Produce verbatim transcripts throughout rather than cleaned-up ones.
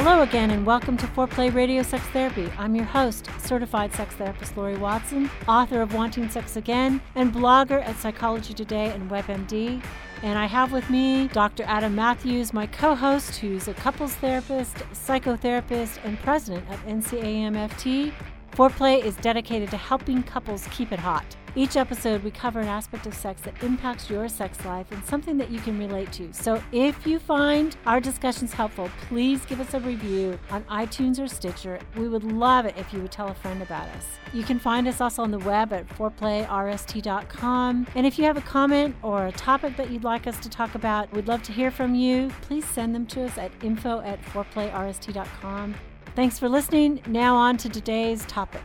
Hello again, and welcome to Foreplay Radio Sex Therapy. I'm your host, certified sex therapist Lori Watson, author of Wanting Sex Again, and blogger at Psychology Today and WebMD. And I have with me Doctor Adam Matthews, my co-host, who's a couples therapist, psychotherapist, and president of N C A M F T. Foreplay is dedicated to helping couples keep it hot. Each episode, we cover an aspect of sex that impacts your sex life and something that you can relate to. So if you find our discussions helpful, please give us a review on iTunes or Stitcher. We would love it if you would tell a friend about us. You can find us also on the web at foreplay r s t dot com. And if you have a comment or a topic that you'd like us to talk about, we'd love to hear from you. Please send them to us at info at foreplay r s t dot com. Thanks for listening. Now on to today's topic.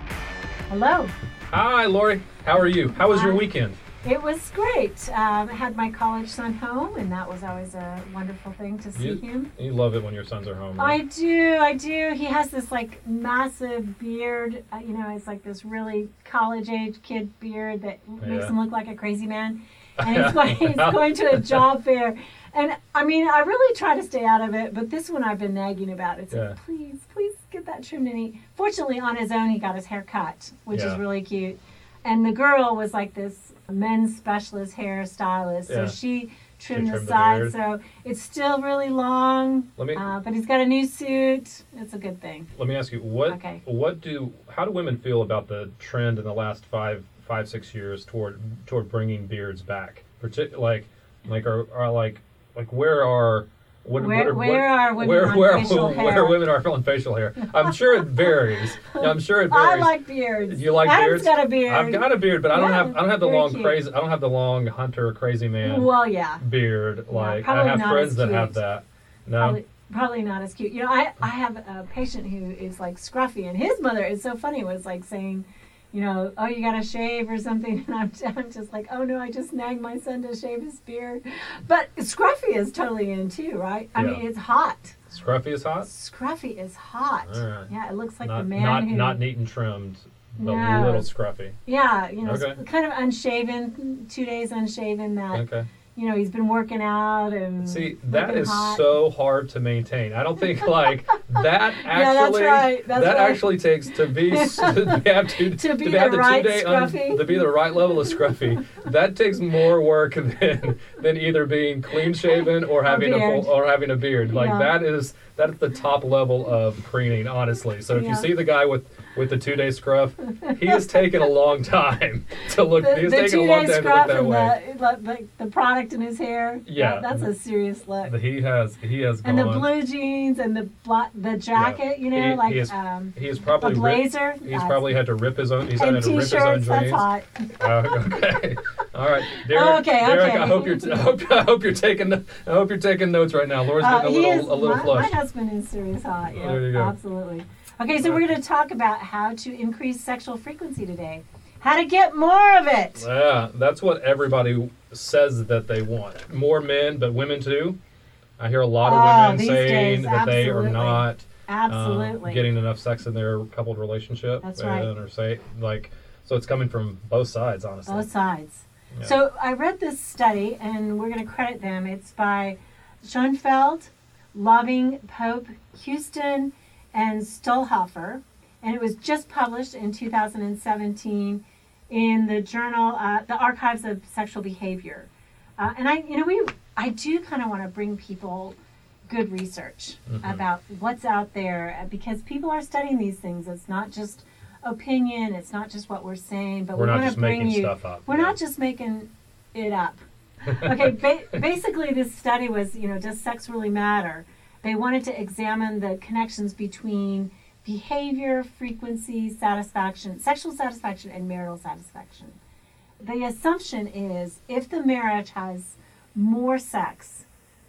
Hello. Hi, Lori. How are you? How was your weekend? It was great. Um, I had my college son home, and that was always a wonderful thing to see you, him. You love it when your sons are home, right? I do, I do. He has this, like, massive beard. Uh, you know, it's like this really college-age kid beard that yeah. makes him look like a crazy man. And he's going, he's going to a job fair. And, I mean, I really try to stay out of it, but this one I've been nagging about. It's yeah. like, please, please get that trimmed. And he, fortunately, on his own, he got his hair cut, which yeah. is really cute. And the girl was like this men's specialist hairstylist, yeah. so she trimmed, she trimmed the the sides, so it's still really long. Let me, uh, but he's got a new suit. It's a good thing. Let me ask you, what, okay. what do, how do women feel about the trend in the last five, five, six years toward, toward bringing beards back? Partic- like, like, are, are like, like, where are What, where, what, where what, are women where, on where, facial where, hair? Where women are on facial hair? I'm sure it varies. I'm sure it varies. I like beards. You like Adam's beards? got a beard. I've got a beard, but I don't yeah, have. I don't have the very long cute. crazy. I don't have the long hunter crazy man. Well, yeah. Beard like yeah, I have not friends as that cute. have that. No. Probably, probably not as cute. You know, I I have a patient who is like scruffy, and his mother is so funny. Was like saying, you know, oh, you got to shave or something. And I'm, I'm just like, oh, no, I just nagged my son to shave his beard. But scruffy is totally in, too, right? I yeah. mean, it's hot. Scruffy is hot? Scruffy is hot. All right. Yeah, it looks like not, the man not, who... Not neat and trimmed, but no. a little scruffy. Yeah, you know, okay. kind of unshaven, two days unshaven that... Okay. You know, he's been working out and see that is hot. so hard to maintain. I don't think like that actually. yeah, that's right. That's that right. actually takes to be to have to, to be to the have the right two day scruffy. Un, to be the right level of scruffy. That takes more work than than either being clean shaven or having a, a full, or having a beard. Like yeah. that is that's the top level of preening, honestly. So if yeah. you see the guy with. With the two-day scruff, he has taken a long time to look. The, he's the taken a long two-day time to scruff look that and way. the, the the product in his hair. Yeah, that, that's a serious look. He has. He has. And gone, the blue jeans and the black, the jacket. Yeah. You know, he, like he has, um, he has probably a blazer. Ripped, he's That's, probably had to rip his own. He's and had to rip his own t-shirts. jeans. That's hot. Uh, okay. All right, Derek. Okay, Derek, okay. I hope you're. I hope, I hope you're taking. I hope you're taking notes right now. Laura's Uh, getting a he little, is, a little my, flushed. My husband is serious hot. Yeah, there you go. Absolutely. Okay, so we're going to talk about how to increase sexual frequency today. How to get more of it. Yeah, that's what everybody says that they want. More men, but women too. I hear a lot of oh, women saying days, that they are absolutely. not absolutely um, getting enough sex in their coupled relationship. That's right. And, or say like, so it's coming from both sides, honestly. Both sides. Yeah. So I read this study, and we're going to credit them. It's by Schoenfeld, Loving, Pope, Houston, and Stolhofer, and it was just published in two thousand seventeen in the journal, uh, the Archives of Sexual Behavior. Uh, and I, you know, we, I do kind of want to bring people good research mm-hmm. about what's out there, because people are studying these things. It's not just opinion. It's not just what we're saying, but we're we not want to bring making you. Stuff up. We're yeah. not just making it up. Okay, ba- basically, this study was, you know, does sex really matter? They wanted to examine the connections between behavior, frequency, satisfaction, sexual satisfaction, and marital satisfaction. The assumption is if the marriage has more sex,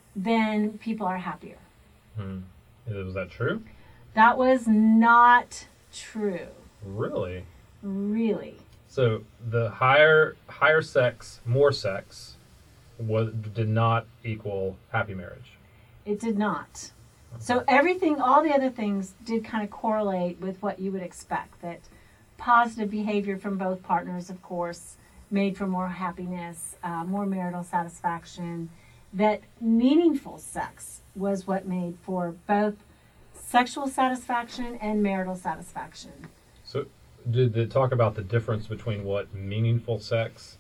then people are happier. Hmm. Was that true? That was not true. Really? Really. So the higher higher sex, more sex, was did not equal happy marriage. It did not. So everything, all the other things did kind of correlate with what you would expect, that positive behavior from both partners, of course, made for more happiness, uh, more marital satisfaction, that meaningful sex was what made for both sexual satisfaction and marital satisfaction. So did they talk about the difference between what meaningful sex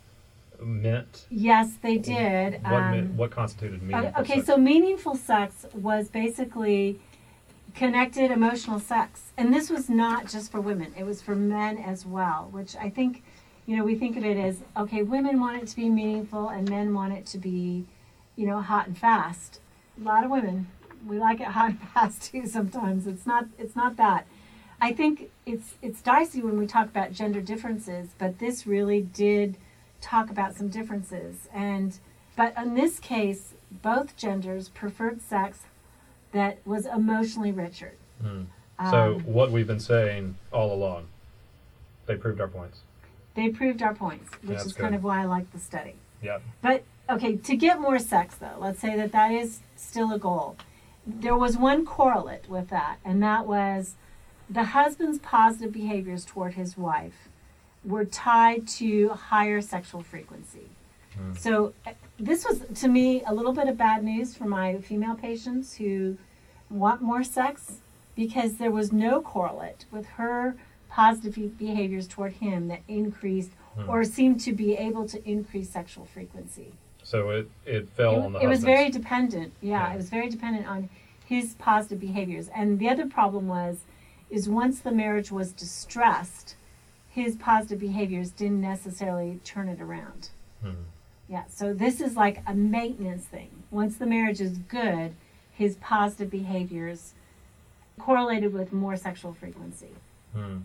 meant? Yes, they did. What, Um, meant, what constituted meaningful okay, sex? so meaningful sex was basically connected emotional sex. And this was not just for women. It was for men as well, which I think, you know, we think of it as, okay, women want it to be meaningful and men want it to be, you know, hot and fast. A lot of women, we like it hot and fast too sometimes. It's not it's not that. I think it's it's dicey when we talk about gender differences, but this really did talk about some differences. And but in this case, both genders preferred sex that was emotionally richer. Hmm. So Um, what we've been saying all along, they proved our points. They proved our points, which That's is kind good. of why I like the study. Yep. But, okay, to get more sex, though, let's say that that is still a goal. There was one correlate with that, and that was the husband's positive behaviors toward his wife were tied to higher sexual frequency. Hmm. So uh, this was, to me, a little bit of bad news for my female patients who want more sex, because there was no correlate with her positive be- behaviors toward him that increased Hmm. or seemed to be able to increase sexual frequency. So it, it fell It, on the it was husbands. very dependent. Yeah, Yeah. it was very dependent on his positive behaviors. And the other problem was, is once the marriage was distressed, his positive behaviors didn't necessarily turn it around. Hmm. Yeah, so this is like a maintenance thing. Once the marriage is good, his positive behaviors correlated with more sexual frequency. Hmm.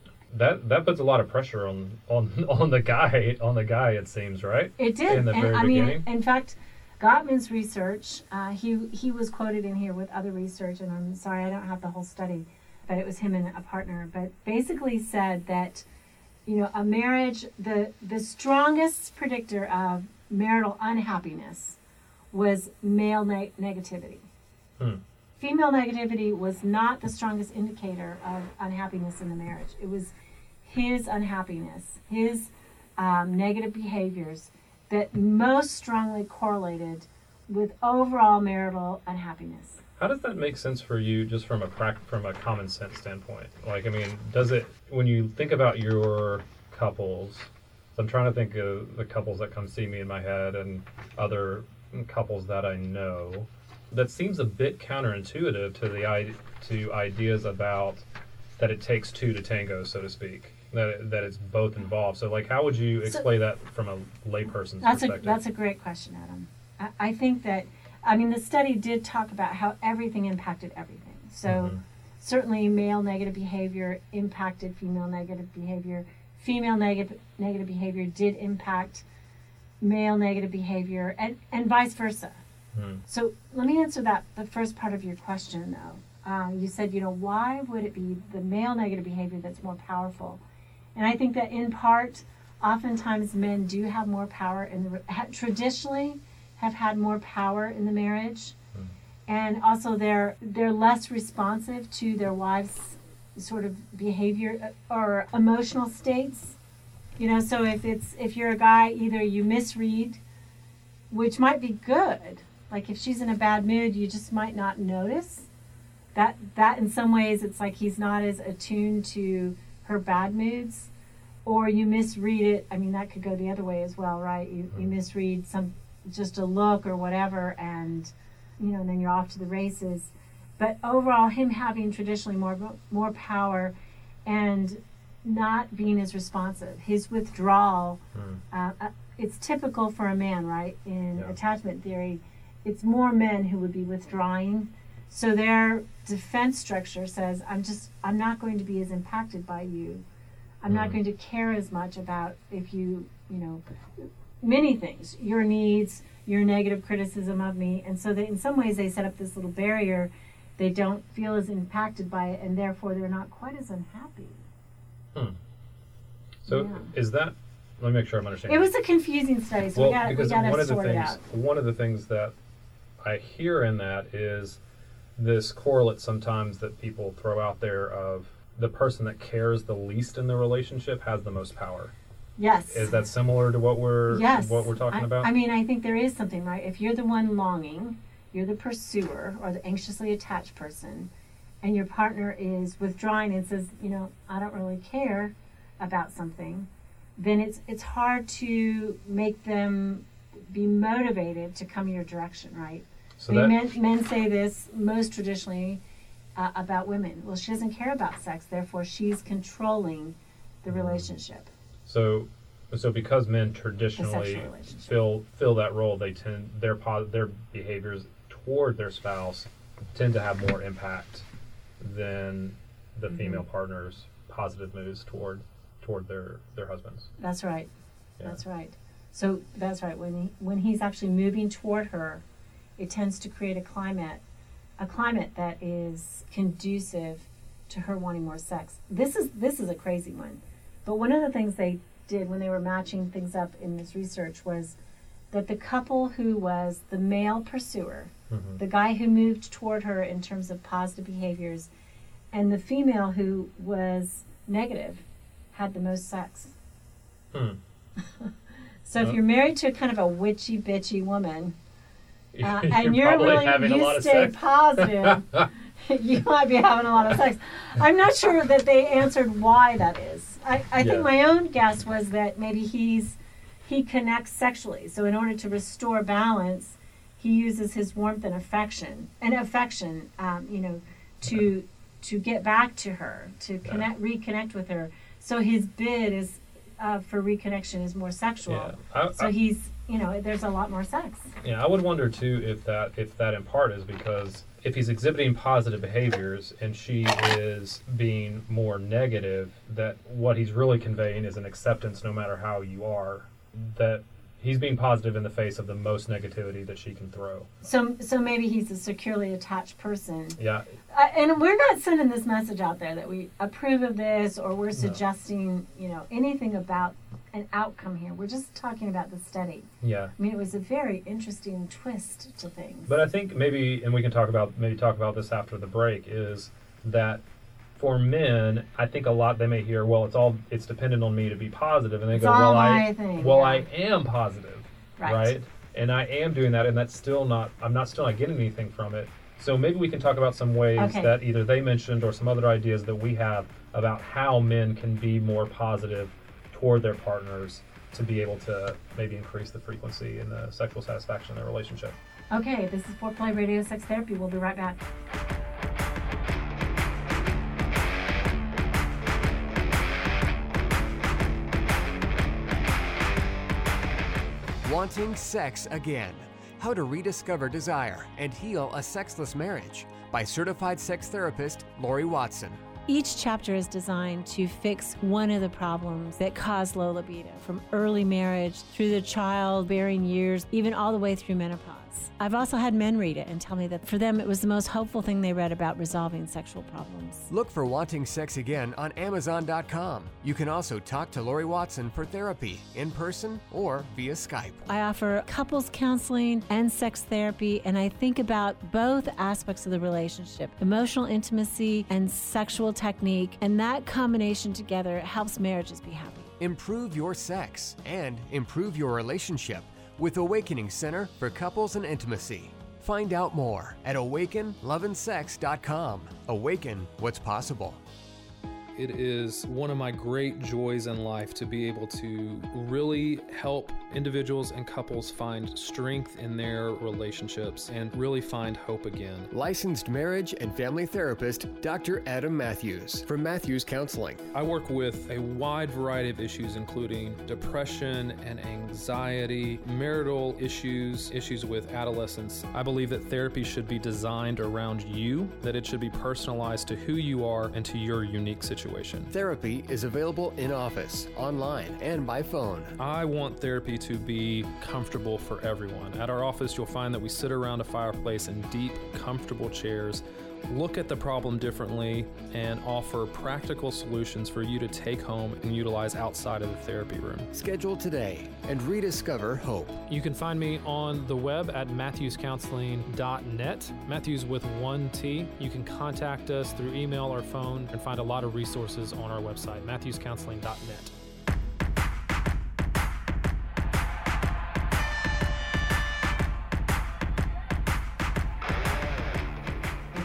That that puts a lot of pressure on, on on the guy on the guy. It seems, right? It did, In the and very I mean, beginning? in fact, Gottman's research, uh, he he was quoted in here with other research, and I'm sorry I don't have the whole study, but it was him and a partner. But basically said that, you know, a marriage, the the strongest predictor of marital unhappiness was male ne- negativity. Hmm. Female negativity was not the strongest indicator of unhappiness in the marriage. It was his unhappiness, his um, negative behaviors that most strongly correlated with overall marital unhappiness. How does that make sense for you, just from a prac- from a common sense standpoint? Like, I mean, does it, when you think about your couples? So I'm trying to think of the couples that come see me in my head and other couples that I know. That seems a bit counterintuitive to the i- to ideas about that it takes two to tango, so to speak. That that it's both involved. So, like, how would you So- explain that from a layperson's That's a perspective? that's a great question, Adam. I, I think that, I mean, the study did talk about how everything impacted everything. So Mhm. certainly male negative behavior impacted female negative behavior. Female negative negative behavior did impact male negative behavior, and, and vice versa. Hmm. So let me answer that, the first part of your question, though. Uh, you said, you know, why would it be the male negative behavior that's more powerful? And I think that in part, oftentimes men do have more power in the, ha, traditionally have had more power in the marriage. Hmm. And also they're, they're less responsive to their wives' sort of behavior or emotional states. You know, so if it's, if you're a guy, either you misread, which might be good. Like if she's in a bad mood, you just might not notice. That that in some ways it's like he's not as attuned to her bad moods. Or you misread it. I mean, that could go the other way as well, right? You you misread some just a look or whatever, and you know, and then you're off to the races. But overall, him having traditionally more more power and not being as responsive, his withdrawal, Hmm. uh, uh, it's typical for a man, right? In Yeah. attachment theory, it's more men who would be withdrawing. So their defense structure says, I'm just, I'm not going to be as impacted by you. I'm not Mm. going to care as much about if you, you know, many things, your needs, your negative criticism of me. And so they, in some ways they set up this little barrier. They don't feel as impacted by it, and therefore they're not quite as unhappy. Hmm. So Yeah. is that? Let me make sure I'm understanding. It was a confusing study, so well, we got we because got one to of the sort it things, out. one of the things that I hear in that is this correlate sometimes that people throw out there of the person that cares the least in the relationship has the most power. Yes. Is that similar to what we're Yes. what we're talking I, about? I mean, I think there is something, right? If you're the one longing, you're the pursuer or the anxiously attached person, and your partner is withdrawing and says, you know, I don't really care about something, then it's it's hard to make them be motivated to come your direction, right? So I mean, that, men, men say this most traditionally uh, about women. Well, she doesn't care about sex, therefore she's controlling the relationship. So, so because men The traditionally sexual relationship. fill fill that role, they tend their po- their behaviors toward their spouse tend to have more impact than the Mhm. female partner's positive moves toward toward their their husbands. That's right. Yeah. That's right. So that's right. When he, when he's actually moving toward her, it tends to create a climate, a climate that is conducive to her wanting more sex. This is this is a crazy one. But one of the things they did when they were matching things up in this research was that the couple who was the male pursuer, Mm-hmm. the guy who moved toward her in terms of positive behaviors, and the female who was negative, had the most sex. Hmm. So if Uh. you're married to kind of a witchy bitchy woman, uh, You're and you're probably really having a you lot of stay sex. positive, you might be having a lot of sex. I'm not sure that they answered why that is. I, I Yeah. think my own guess was that maybe he's he connects sexually. So in order to restore balance, he uses his warmth and affection and affection, um, you know, to to get back to her, to connect, reconnect with her. So his bid is uh, for reconnection is more sexual. Yeah. I, So I, he's, you know, there's a lot more sex. yeah, I would wonder too if that if that in part is because if he's exhibiting positive behaviors and she is being more negative, that what he's really conveying is an acceptance no matter how you are, that he's being positive in the face of the most negativity that she can throw. So, so maybe he's a securely attached person. Yeah. Uh, and we're not sending this message out there that we approve of this or we're suggesting, you know, anything about an outcome here. We're just talking about the study. Yeah. I mean, it was a very interesting twist to things. But I think maybe, and we can talk about maybe talk about this after the break, is that for men, I think a lot they may hear, well, it's all it's dependent on me to be positive, and they It's go, all well, I my thing, well, yeah. I am positive, Right. right? And I am doing that, and that's still not. I'm not still not getting anything from it. So maybe we can talk about some ways Okay. that either they mentioned or some other ideas that we have about how men can be more positive toward their partners to be able to maybe increase the frequency and the sexual satisfaction in their relationship. Okay, this is Foreplay Radio Sex Therapy. We'll be right back. Wanting Sex Again. How to Rediscover Desire and Heal a Sexless Marriage by certified sex therapist Lori Watson. Each chapter is designed to fix one of the problems that cause low libido, from early marriage through the childbearing years, even all the way through menopause. I've also had men read it and tell me that for them it was the most hopeful thing they read about resolving sexual problems. Look for Wanting Sex Again on Amazon dot com. You can also talk to Lori Watson for therapy in person or via Skype. I offer couples counseling and sex therapy, and I think about both aspects of the relationship, emotional intimacy and sexual technique, and that combination together helps marriages be happy. Improve your sex and improve your relationship with Awakening Center for Couples and Intimacy. Find out more at awaken love and sex dot com. Awaken what's possible. It is one of my great joys in life to be able to really help individuals and couples find strength in their relationships and really find hope again. Licensed marriage and family therapist Doctor Adam Matthews from Matthews Counseling. I work with a wide variety of issues, including depression and anxiety, marital issues, issues with adolescence. I believe that therapy should be designed around you, that it should be personalized to who you are and to your unique situation. Therapy is available in office, online, and by phone. I want therapy to be comfortable for everyone. At our office, you'll find that we sit around a fireplace in deep, comfortable chairs, look at the problem differently, and offer practical solutions for you to take home and utilize outside of the therapy room. Schedule today and rediscover hope. You can find me on the web at matthews counseling dot net, Matthews with one T. You can contact us through email or phone and find a lot of resources on our website, matthews counseling dot net.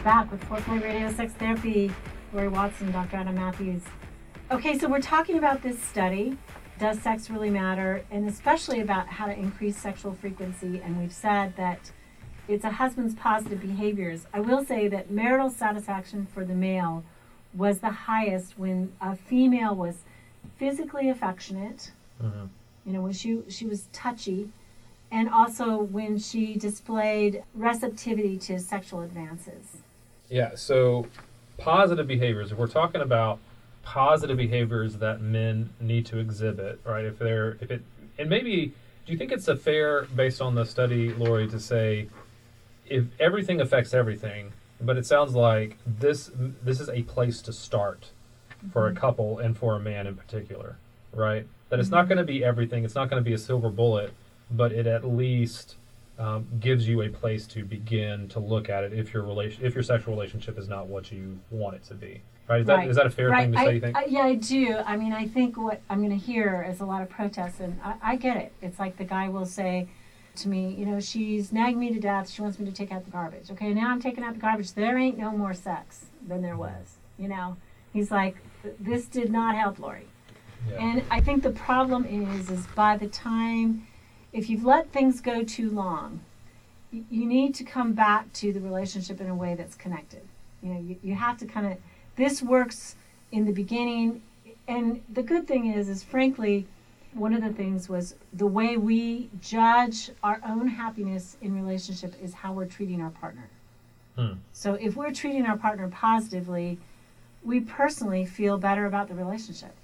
back with Foreplay Radio Sex Therapy. Lori Watson, Doctor Adam Matthews. Okay, so we're talking about this study. Does sex really matter? And especially about how to increase sexual frequency. And we've said that it's a husband's positive behaviors. I will say that marital satisfaction for the male was the highest when a female was physically affectionate, mm-hmm. you know, when she she was touchy, and also when she displayed receptivity to sexual advances. Yeah, so positive behaviors, if we're talking about positive behaviors that men need to exhibit, right? If they're, if it, and maybe, do you think it's a fair, based on the study, Lori, to say if everything affects everything, but it sounds like this this is a place to start for mm-hmm. a couple and for a man in particular, right? That mm-hmm. it's not going to be everything, it's not going to be a silver bullet, but it at least um, gives you a place to begin to look at it if your relation, if your sexual relationship is not what you want it to be. Right? Is, right. That, is that a fair right. thing to I, say, you think? I, yeah, I do. I mean, I think what I'm going to hear is a lot of protests, and I, I get it. It's like the guy will say to me, you know, she's nagging me to death. She wants me to take out the garbage. Okay, now I'm taking out the garbage. There ain't no more sex than there was. You know? He's like, this did not help Lori. Yeah. And I think the problem is, is by the time, if you've let things go too long, you, you need to come back to the relationship in a way that's connected. You know, you, you have to kind of, this works in the beginning, and the good thing is, is frankly, one of the things was the way we judge our own happiness in relationship is how we're treating our partner. Hmm. So if we're treating our partner positively, we personally feel better about the relationship.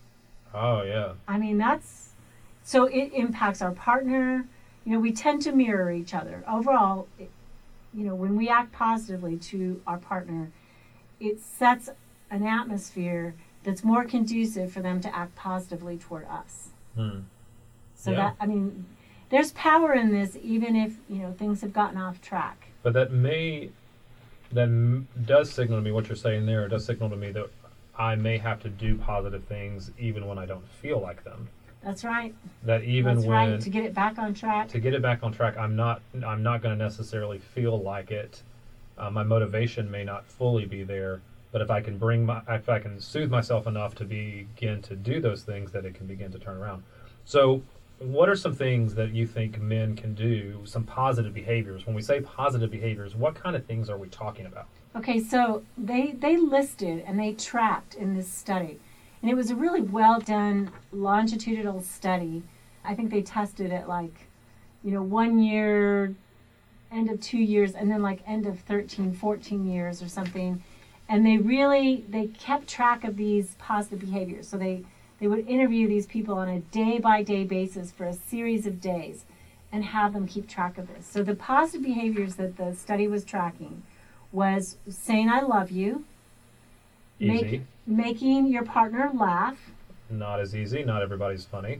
Oh, yeah. I mean, that's, so it impacts our partner. You know, we tend to mirror each other. Overall, it, you know, when we act positively to our partner, it sets an atmosphere that's more conducive for them to act positively toward us. Hmm. So yeah. that, I mean, there's power in this, even if, you know, things have gotten off track. But that may, that m- does signal to me, what you're saying there, it does signal to me that I may have to do positive things even when I don't feel like them. That's right. That even That's when right. To get it back on track. To get it back on track, I'm not. I'm not going to necessarily feel like it. Uh, my motivation may not fully be there, but if I can bring my, if I can soothe myself enough to begin to do those things, that it can begin to turn around. So, what are some things that you think men can do? Some positive behaviors. When we say positive behaviors, what kind of things are we talking about? Okay, so they they listed and they tracked in this study. And it was a really well done longitudinal study. I think they tested it like, you know, one year, end of two years, and then like end of thirteen, fourteen years or something. And they really, they kept track of these positive behaviors. So they, they would interview these people on a day-by-day basis for a series of days and have them keep track of this. So the positive behaviors that the study was tracking was saying, I love you. Easy. Make, making your partner laugh. Not as easy. Not everybody's funny.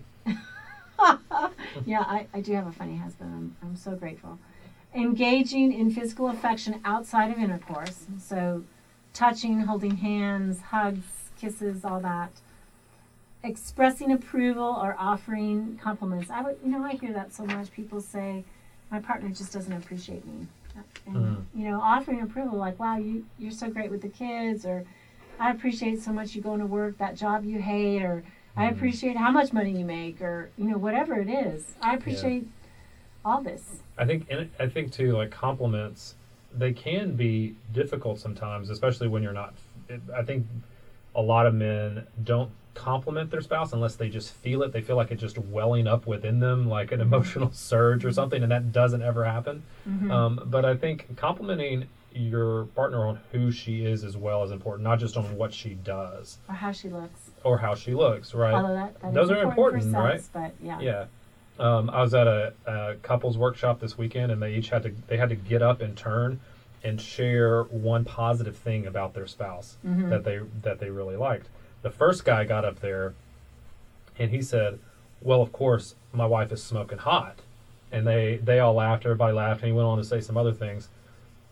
Yeah, I, I do have a funny husband. I'm, I'm so grateful. Engaging in physical affection outside of intercourse. So touching, holding hands, hugs, kisses, all that. Expressing approval or offering compliments. I would, you know, I hear that so much. People say, my partner just doesn't appreciate me. And, mm. you know, offering approval, like, wow, you, you're so great with the kids, or I appreciate so much you going to work, that job you hate, or I appreciate how much money you make, or, you know, whatever it is. I appreciate yeah. all this. I think, and I think too, like compliments, they can be difficult sometimes, especially when you're not, I think a lot of men don't compliment their spouse unless they just feel it. They feel like it's just welling up within them, like an emotional surge or something, and that doesn't ever happen. Mm-hmm. Um, but I think complimenting your partner on who she is as well is important, not just on what she does. Or how she looks. Or how she looks, right? Although that, that Those is are important, important for sex, right? But yeah. Yeah. Um, I was at a, a couples workshop this weekend, and they each had to they had to get up in turn and share one positive thing about their spouse mm-hmm. that they that they really liked. The first guy got up there, and he said, "Well, of course, my wife is smoking hot," and they they all laughed. Everybody laughed, and he went on to say some other things.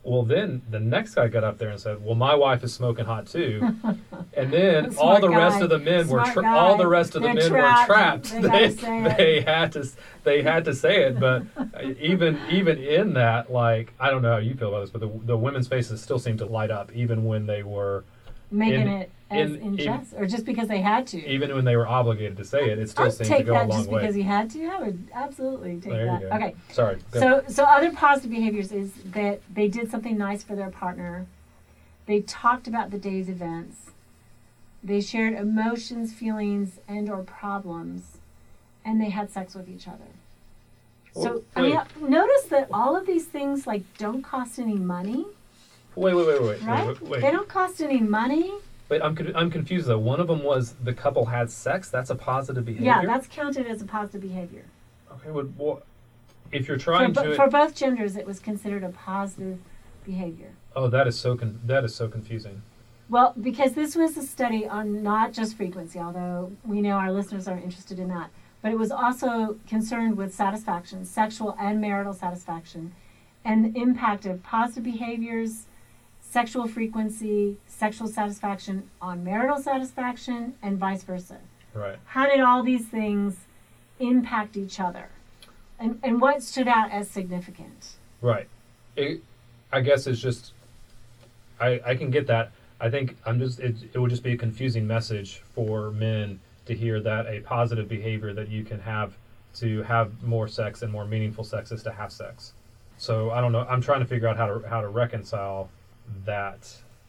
Well, then the next guy got up there and said, "Well, my wife is smoking hot too," and then Smart all the guy. rest of the men were Smart tra- guy. all the rest of the They're men trapped. were trapped. They They gotta say it. they had to they had to say it, but even even in that, like I don't know how you feel about this, but the the women's faces still seemed to light up even when they were Making in- it as in- in, in- jest, or just because they had to. even when they were obligated to say it. It still I'd seemed to take go a that long just way. because he had to. I would absolutely take There that. you go. Okay. Sorry. Go. So, so other positive behaviors is that they did something nice for their partner. They talked about the day's events. They shared emotions, feelings, and or problems, and they had sex with each other. So, Oh, I mean, wait. notice that all of these things like don't cost any money, Wait, wait, wait, wait, right? wait, wait. They don't cost any money. Wait, I'm con- I'm confused though. One of them was the couple had sex. That's a positive behavior. Yeah, that's counted as a positive behavior. okay. Well, well if you're For, trying bo- to, for both genders, it was considered a positive behavior. oh, that is so con- that is so confusing. Well, because this was a study on not just frequency, although we know our listeners are interested in that, but it was also concerned with satisfaction, sexual and marital satisfaction, and the impact of positive behaviors, sexual frequency, sexual satisfaction on marital satisfaction, and vice versa. Right. How did all these things impact each other? And, and what stood out as significant? Right. It, I guess it's just, I, I can get that. I think I'm just, it, it would just be a confusing message for men to hear that a positive behavior that you can have to have more sex and more meaningful sex is to have sex. So I don't know. I'm trying to figure out how to how to reconcile that.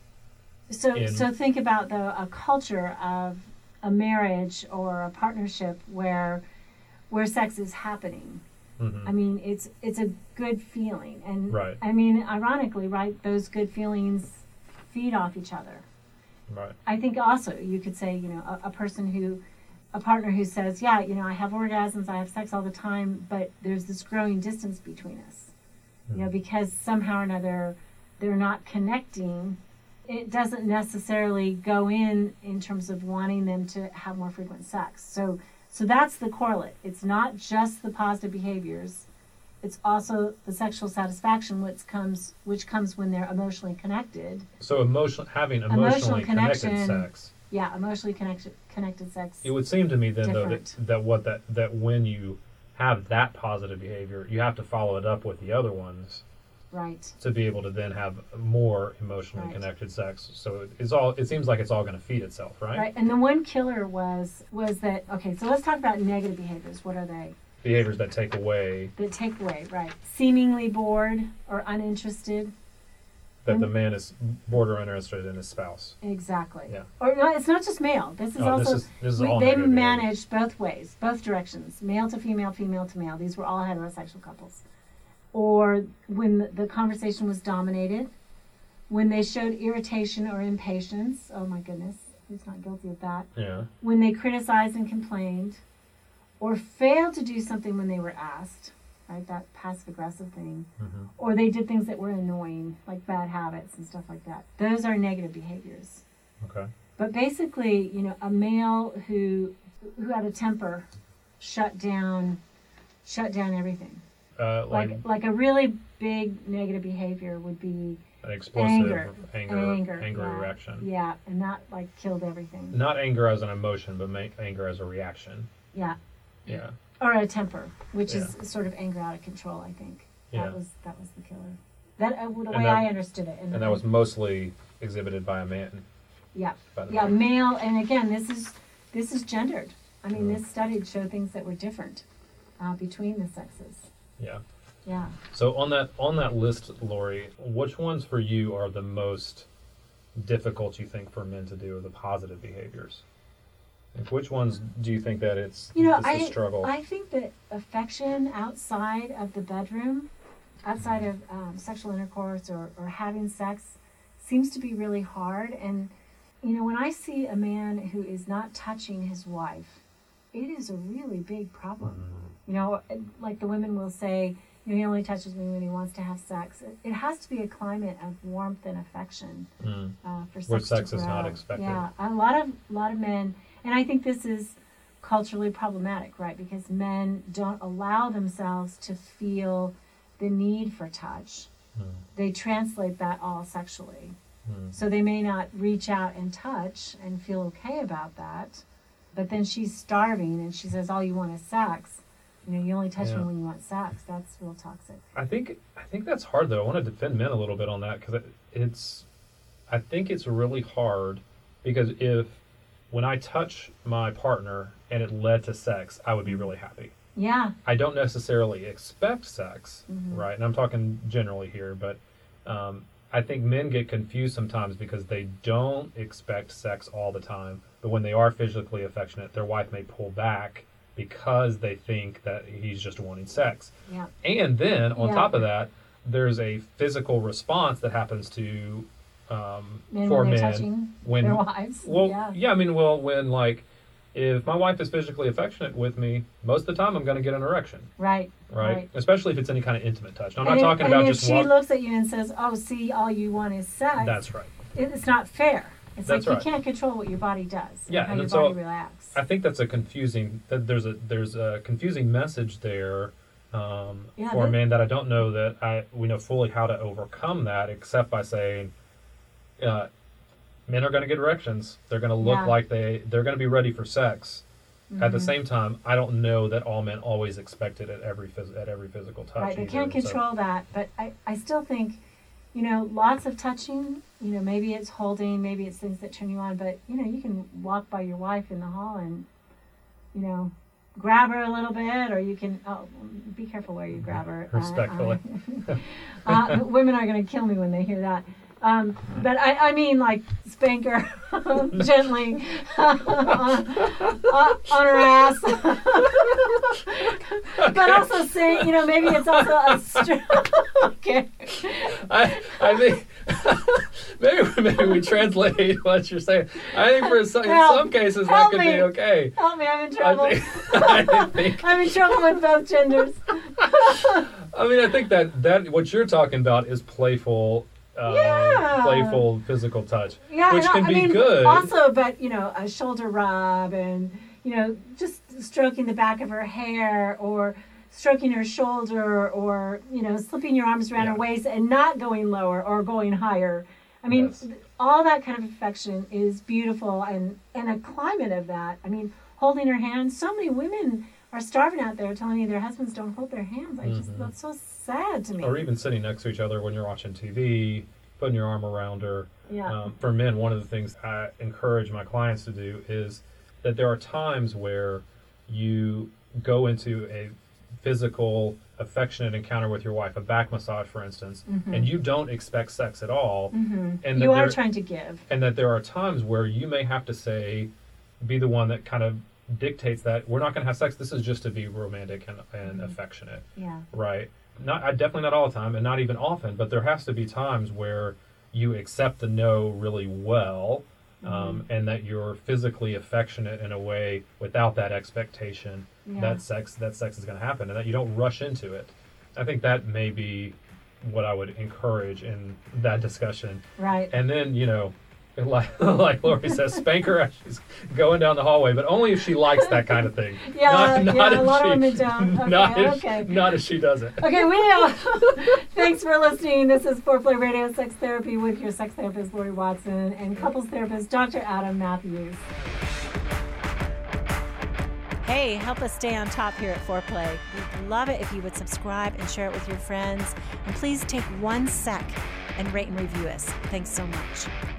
So, in- so think about the a culture of a marriage or a partnership where where sex is happening. Mhm. I mean, it's it's a good feeling, and Right. I mean, ironically, right, those good feelings feed off each other. Right. I think also you could say, you know, a, a person who, a partner who says, yeah, you know, I have orgasms, I have sex all the time, but there's this growing distance between us, you know, because somehow or another they're not connecting. It doesn't necessarily go in in terms of wanting them to have more frequent sex. So, so that's the correlate. It's not just the positive behaviors. It's also the sexual satisfaction, which comes which comes when they're emotionally connected. So emotional, having Emotional emotionally connected connection. sex. Yeah, emotionally connected connected sex. It would seem to me then though that, Different. that what that that when you have that positive behavior, you have to follow it up with the other ones Right. to be able to then have more emotionally Right. connected sex. So it's all. It seems like it's all going to feed itself, right? Right. And the one killer was was that okay, so let's talk about negative behaviors. What are they? Behaviors that take away The takeaway, right. Seemingly bored or uninterested. that the And- man is bored or interested in his spouse. Exactly. Yeah. Or no, it's not just male. This is Oh, this also is- this is we- all they negative behavior. managed both ways, both directions, male to female, female to male. These were all heterosexual couples. Or when the, the conversation was dominated, when they showed irritation or impatience. Oh my goodness, who's not guilty of that? Yeah. When they criticized and complained, or failed to do something when they were asked, right? That passive aggressive thing. Mhm. Or they did things that were annoying, like bad habits and stuff like that. Those are negative behaviors. Okay. But basically, you know, a male who who had a temper shut down shut down everything. Uh, like, Like like a really big negative behavior would be an explosive anger. anger, Anger. angry yeah. reaction. Yeah, and that like killed everything. Not anger as an emotion, but make anger as a reaction. Yeah. Yeah. Or a temper, which Yeah. is sort of anger out of control, I think. Yeah. That was that was the killer. That uh, the And way that- I understood it. And that was mostly exhibited by a man. yeah. By the Yeah, way. male, and again, this is this is gendered. I mean, Mm. this study showed things that were different uh, between the sexes. Yeah. Yeah. So on that on that list, Lori, which ones for you are the most difficult you think for men to do, or the positive behaviors? Like which ones do you think that it's You know, it's I a struggle? I think that affection outside of the bedroom, outside of um, sexual intercourse or, or having sex, seems to be really hard. And you know, when I see a man who is not touching his wife, it is a really big problem. Mm-hmm. You know, like the women will say, you know, he only touches me when he wants to have sex. It, it has to be a climate of warmth and affection Mm. uh, for sex Where to sex is not grow. expected. Yeah, a lot of a lot of men, and I think this is culturally problematic, right? Because men don't allow themselves to feel the need for touch. Hmm. they translate that all sexually. Hmm. So they may not reach out and touch and feel okay about that, but then she's starving and she says, all you want is sex. You know, you only touch Yeah. me when you want sex. That's real toxic. I think I think that's hard though. I want to defend men a little bit on that because it, it's. I think it's really hard because if when I touch my partner and it led to sex, I would be really happy. Yeah. I don't necessarily expect sex, Mhm. right? And I'm talking generally here, but um, I think men get confused sometimes because they don't expect sex all the time. But when they are physically affectionate, their wife may pull back because they think that he's just wanting sex. Yeah. And then on Yeah. top of that, there's a physical response that happens to um, Men for when they're men touching when their wives. well, yeah. yeah, I mean, well, when like if my wife is physically affectionate with me, most of the time I'm going to get an erection, Right. right? Especially if it's any kind of intimate touch. Now, I'm And not if- talking and about if just she walk. looks at you and says, "Oh, see, all you want is sex," That's right. it, it's not fair. It's That's like right. you can't control what your body does. Yeah, and how and your so body reacts. I think that's a confusing. That there's a there's a confusing message there um, Yeah, for that- men that I don't know that I we know fully how to overcome that, except by saying, uh, men are going to get erections. They're going to look Yeah. like they they're going to be ready for sex. At the Mhm. same time, I don't know that all men always expect it at every phys- at every physical touch. Right, they either. can't So- control that, but I, I still think, you know, lots of touching, you know, maybe it's holding, maybe it's things that turn you on, but, you know, you can walk by your wife in the hall and, you know, grab her a little bit, or you can, oh, be careful where you grab her. Respectfully. Uh, uh, women are going to kill me when they hear that. Um, but I, I mean, like, spank her gently on, on her ass. But also say, you know, maybe it's also a str- okay. I I think maybe maybe we translate what you're saying. I think for some, in Help. some cases that Help could me. be okay. Help me, I'm in trouble. I think, I think I'm in trouble with both genders. I mean I think that that what you're talking about is playful. Um, Yeah. Playful physical touch, Yeah, which I know, can I be mean, good. Also, but you know, a shoulder rub and you know, just stroking the back of her hair or stroking her shoulder or you know, slipping your arms around Yeah. her waist and not going lower or going higher. I mean, Yes. all that kind of affection is beautiful, and and a climate of that. I mean, holding her hand. So many women are starving out there, telling me their husbands don't hold their hands. I just Mhm. that's so sad to me. Or even sitting next to each other when you're watching T V, putting your arm around her. Yeah. Um, for men, one of the things I encourage my clients to do is that there are times where you go into a physical, affectionate encounter with your wife, a back massage, for instance, Mhm. and you don't expect sex at all, Mhm. and You that are there- trying to give. and that there are times where you may have to say, be the one that kind of dictates that we're not going to have sex. This is just to be romantic and, and Mhm. affectionate. Yeah. Right. Not I definitely not all the time and not even often, but there has to be times where you accept the no really well, um, Mm-hmm. and that you're physically affectionate in a way without that expectation Yeah. that sex that sex is going to happen, and that you don't rush into it. I think that may be what I would encourage in that discussion. Right. And then, you know, like like Lori says, spank her as she's going down the hallway, but only if she likes that kind of thing. Yeah, not, yeah, not a if lot of she, women don't. Okay, not if, okay. not if she doesn't. Okay, we know. Thanks for listening. This is Foreplay Radio Sex Therapy with your sex therapist, Lori Watson, and couples therapist, Doctor Adam Matthews. Hey, help us stay on top here at Foreplay. We'd love it if you would subscribe and share it with your friends. And please take one sec and rate and review us. Thanks so much.